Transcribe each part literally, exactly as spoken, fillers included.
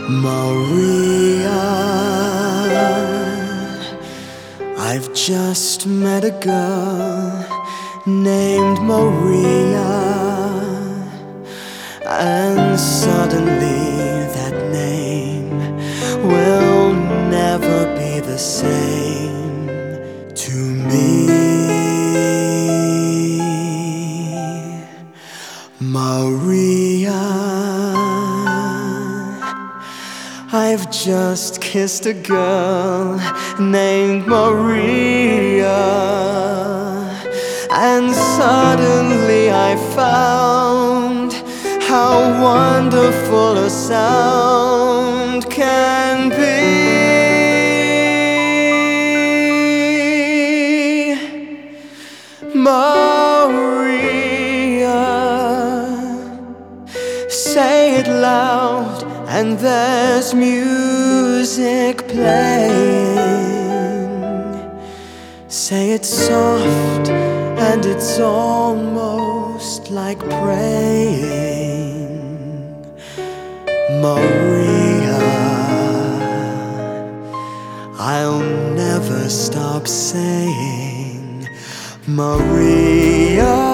Maria, I've just met a girl named Maria, and suddenly that name will never be the same to me. Maria, I've just kissed a girl named Maria, and suddenly I found how wonderful a sound can be. Maria, say it loud and there's music playing. Say it soft and it's almost like praying. Maria, I'll never stop saying Maria,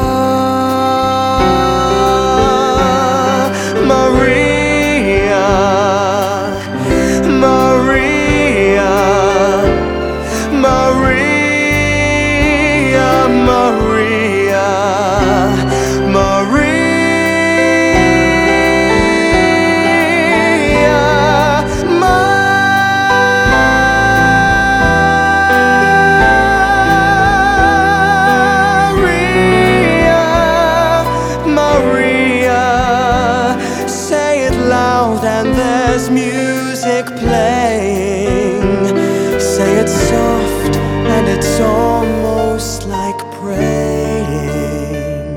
Maria, Maria, Maria, Maria, Maria, Maria, say it loud and there's music playing. Say it soft and it's almost like praying.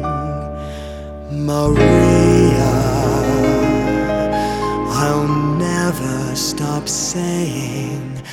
Maria, I'll never stop saying